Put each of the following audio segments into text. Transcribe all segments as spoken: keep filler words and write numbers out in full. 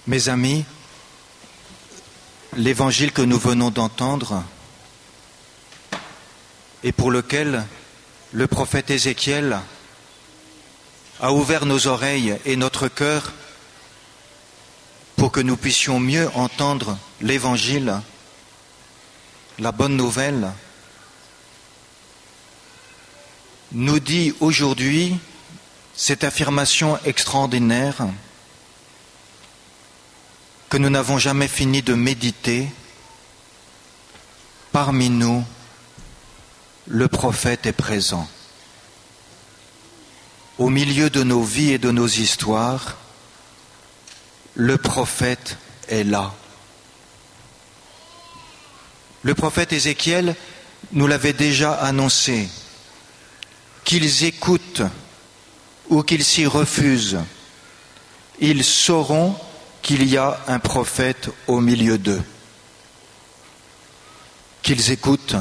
Mes amis, l'évangile que nous venons d'entendre et pour lequel le prophète Ézéchiel a ouvert nos oreilles et notre cœur pour que nous puissions mieux entendre l'évangile, la bonne nouvelle, nous dit aujourd'hui cette affirmation extraordinaire que nous n'avons jamais fini de méditer. Parmi nous, le prophète est présent. Au milieu de nos vies et de nos histoires, le prophète est là. Le prophète Ézéchiel nous l'avait déjà annoncé. Qu'ils écoutent ou qu'ils s'y refusent, ils sauront qu'il y a un prophète au milieu d'eux. Qu'ils écoutent,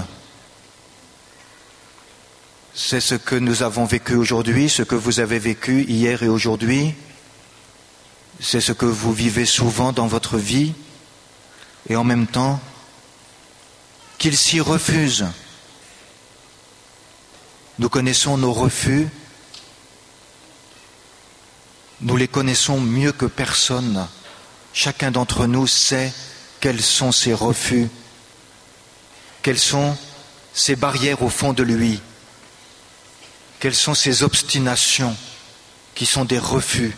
c'est ce que nous avons vécu aujourd'hui, ce que vous avez vécu hier et aujourd'hui, c'est ce que vous vivez souvent dans votre vie, et en même temps, qu'ils s'y refusent. Nous connaissons nos refus, nous les connaissons mieux que personne. Chacun d'entre nous sait quels sont ses refus, quelles sont ses barrières au fond de lui, quelles sont ses obstinations qui sont des refus.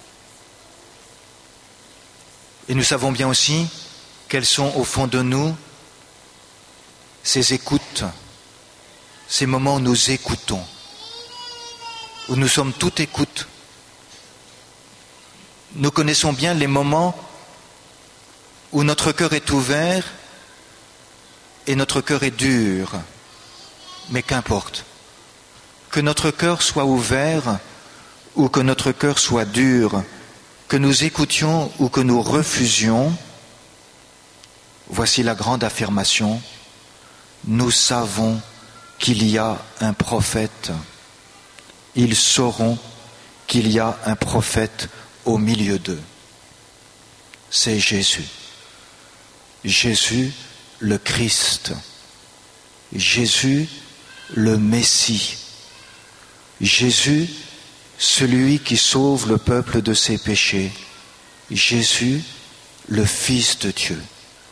Et nous savons bien aussi quelles sont au fond de nous ces écoutes, ces moments où nous écoutons, où nous sommes tout écoute. Nous connaissons bien les moments où notre cœur est ouvert et notre cœur est dur. Mais qu'importe, que notre cœur soit ouvert ou que notre cœur soit dur, que nous écoutions ou que nous refusions, voici la grande affirmation, nous savons qu'il y a un prophète. Ils sauront qu'il y a un prophète au milieu d'eux. C'est Jésus. Jésus le Christ. Jésus le Messie. Jésus, celui qui sauve le peuple de ses péchés. Jésus, le Fils de Dieu.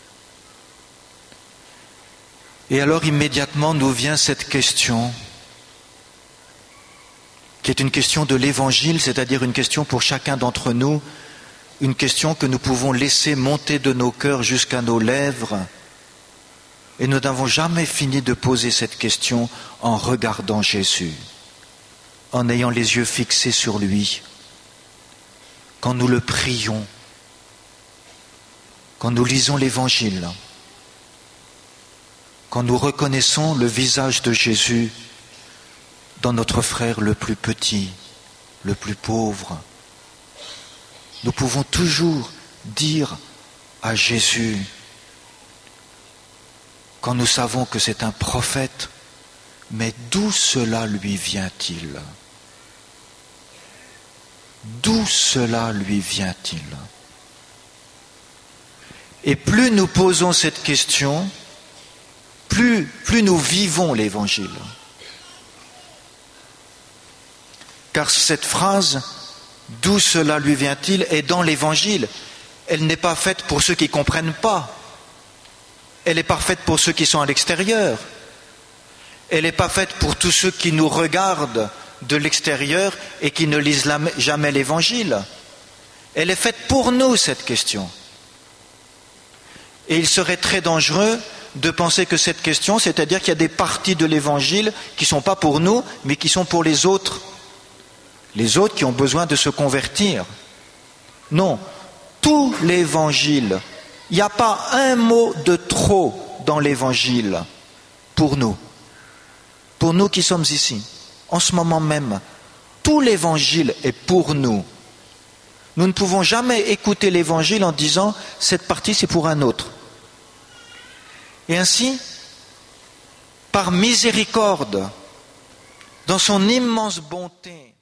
Et alors immédiatement nous vient cette question, qui est une question de l'Évangile, c'est-à-dire une question pour chacun d'entre nous, une question que nous pouvons laisser monter de nos cœurs jusqu'à nos lèvres. Et nous n'avons jamais fini de poser cette question en regardant Jésus, en ayant les yeux fixés sur lui, quand nous le prions, quand nous lisons l'Évangile, quand nous reconnaissons le visage de Jésus dans notre frère le plus petit, le plus pauvre, nous pouvons toujours dire à Jésus, quand nous savons que c'est un prophète, mais d'où cela lui vient-il ? D'où cela lui vient-il ? Et plus nous posons cette question, plus, plus nous vivons l'Évangile. Car cette phrase, d'où cela lui vient-il, est dans l'Évangile. Elle n'est pas faite pour ceux qui ne comprennent pas. Elle est pas faite pour ceux qui sont à l'extérieur. Elle n'est pas faite pour tous ceux qui nous regardent de l'extérieur et qui ne lisent jamais l'Évangile. Elle est faite pour nous, cette question. Et il serait très dangereux de penser que cette question, c'est-à-dire qu'il y a des parties de l'Évangile qui ne sont pas pour nous, mais qui sont pour les autres. Les autres qui ont besoin de se convertir. Non, tout l'Évangile, il n'y a pas un mot de trop dans l'Évangile pour nous. Pour nous qui sommes ici, en ce moment même, tout l'Évangile est pour nous. Nous ne pouvons jamais écouter l'Évangile en disant « cette partie c'est pour un autre ». Et ainsi, par miséricorde, dans son immense bonté,